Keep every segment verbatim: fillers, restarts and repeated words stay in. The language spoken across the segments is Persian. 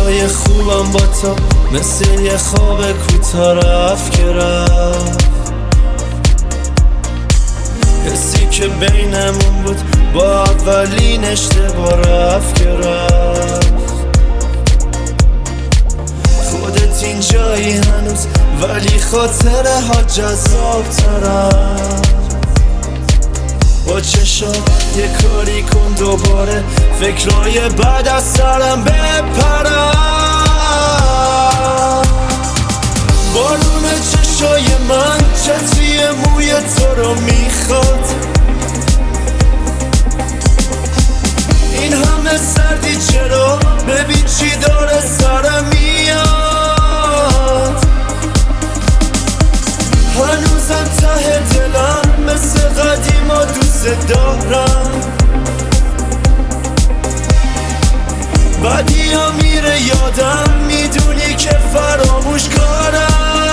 روزای خوبم با تو مثل یه خواب کوتاه رفت که رفت. حسی که بینمون بود با اولین اشتباه رفت که رفت. خودت اینجایی هنوز ولی خاطره ها جذاب ترم. با چشات یه کاری کن دوباره فکرای بعد از سرم بپرم. بارون چشای من چتری موی تو رو میخواد. این همه سردی چرا؟ ببین چی داره سرم میاد. هنوزم ته دلم مثل قدیما دوست دارم. بعدی ها میره یادم میدونی که فراموش کارم.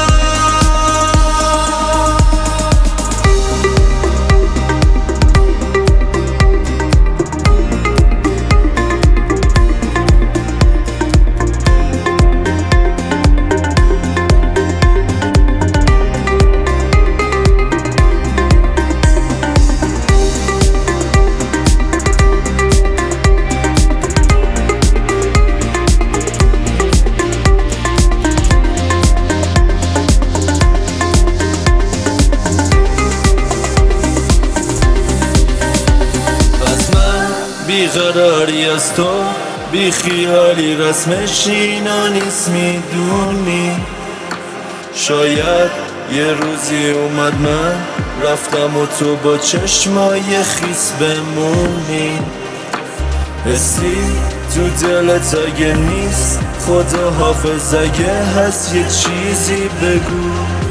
بیقراری از تو بی خیالی رسمش اینا نیست میدونی. شاید یه روزی اومد من رفتم و تو با چشمای خیس بمونی. حسی تو دلت اگه نیست خدا حافظ اگه هست یه چیزی بگو.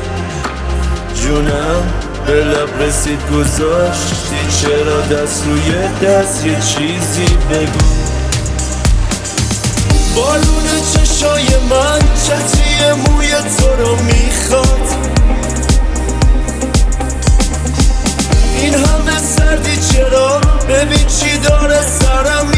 جونم به لب رسید گذاشتی چرا دست روی دست یه چیزی بگو. بالون چشای من چتری موی تو رو میخواد. این همه سردی چرا؟ ببین چی داره سرم